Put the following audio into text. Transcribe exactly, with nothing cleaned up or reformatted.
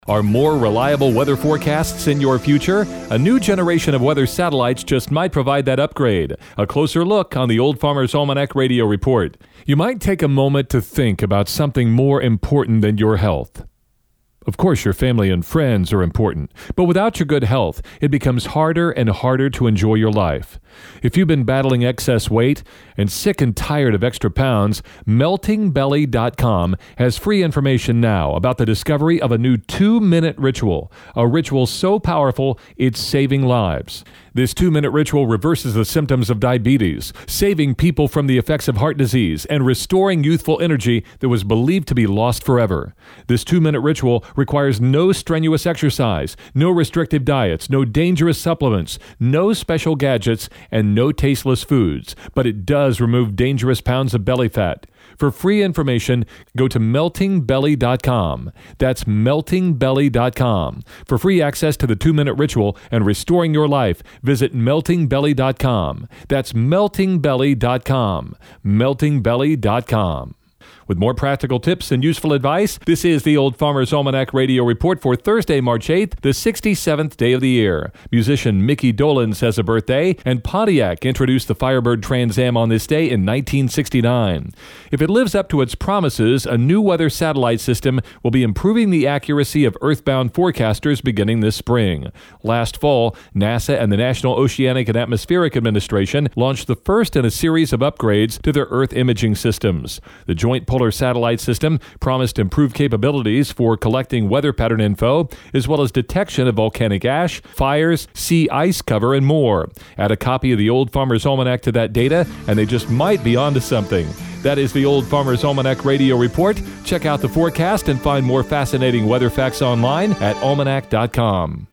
Are more reliable weather forecasts in your future? A new generation of weather satellites just might provide that upgrade. A closer look on the Old Farmer's Almanac Radio Report. You might take a moment to think about something more important than your health. Of course, your family and friends are important, but without your good health, it becomes harder and harder to enjoy your life. If you've been battling excess weight and sick and tired of extra pounds, melting belly dot com has free information now about the discovery of a new two-minute ritual, a ritual so powerful it's saving lives. This two-minute ritual reverses the symptoms of diabetes, saving people from the effects of heart disease and restoring youthful energy that was believed to be lost forever. This two-minute ritual requires no strenuous exercise, no restrictive diets, no dangerous supplements, no special gadgets, and no tasteless foods, but it does remove dangerous pounds of belly fat. For free information, go to melting belly dot com. That's melting belly dot com. For free access to the two-minute ritual and restoring your life, visit melting belly dot com. That's melting belly dot com. melting belly dot com. With more practical tips and useful advice, this is the Old Farmer's Almanac Radio Report for Thursday, March eighth, the sixty-seventh day of the year. Musician Mickey Dolenz has a birthday, and Pontiac introduced the Firebird Trans Am on this day in nineteen sixty-nine. If it lives up to its promises, a new weather satellite system will be improving the accuracy of earthbound forecasters beginning this spring. Last fall, NASA and the National Oceanic and Atmospheric Administration launched the first in a series of upgrades to their Earth imaging systems. The Joint Polar Satellite System promised improved capabilities for collecting weather pattern info, as well as detection of volcanic ash, fires, sea ice cover, and more. Add a copy of the Old Farmer's Almanac to that data, and they just might be onto something. That is the Old Farmer's Almanac Radio Report. Check out the forecast and find more fascinating weather facts online at almanac dot com.